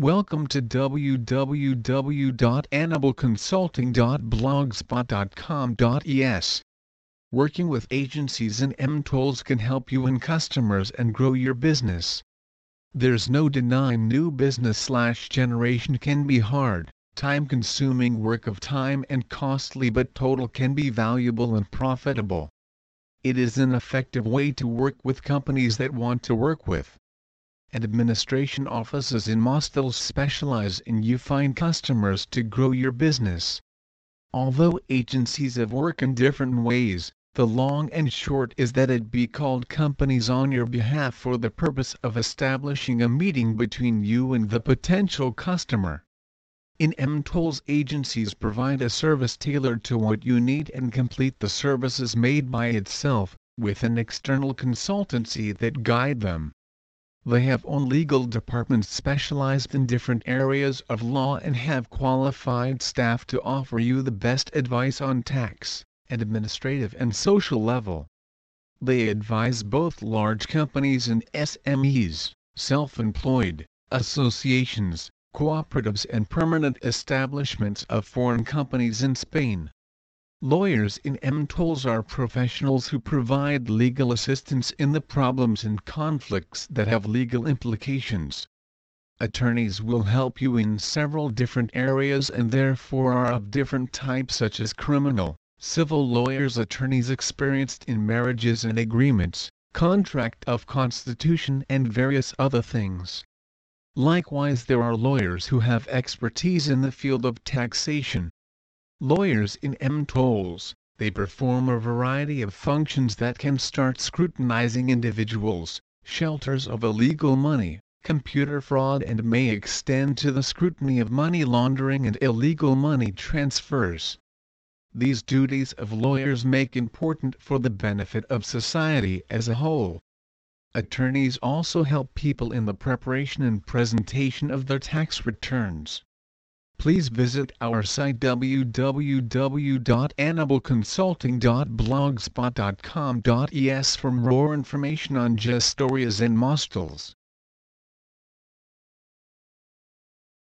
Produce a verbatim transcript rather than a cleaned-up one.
Welcome to w w w dot annable consulting dot blogspot dot com dot e s. Working with agencies and M tools can help you win customers and grow your business. There's no denying new business slash generation can be hard, time-consuming work of time and costly, but total can be valuable and profitable. It is an effective way to work with companies that want to work with. And administration offices in Mostel specialize in you find customers to grow your business. Although agencies have work in different ways, the long and short is that it be called companies on your behalf for the purpose of establishing a meeting between you and the potential customer. In M tools, agencies provide a service tailored to what you need and complete the services made by itself, with an external consultancy that guide them. They have own legal departments specialized in different areas of law and have qualified staff to offer you the best advice on tax, and administrative and social level. They advise both large companies and S M Es, self-employed, associations, cooperatives and permanent establishments of foreign companies in Spain. Lawyers in M tools are professionals who provide legal assistance in the problems and conflicts that have legal implications. Attorneys will help you in several different areas and therefore are of different types, such as criminal, civil lawyers, attorneys experienced in marriages and agreements, contract of constitution and various other things. Likewise, there are lawyers who have expertise in the field of taxation. Lawyers in M tools, they perform a variety of functions that can start scrutinizing individuals, shelters of illegal money, computer fraud, and may extend to the scrutiny of money laundering and illegal money transfers. These duties of lawyers make important for the benefit of society as a whole. Attorneys also help people in the preparation and presentation of their tax returns. Please visit our site w w w dot annable consulting dot blogspot dot com dot e s for more information on gestorias and Mostels.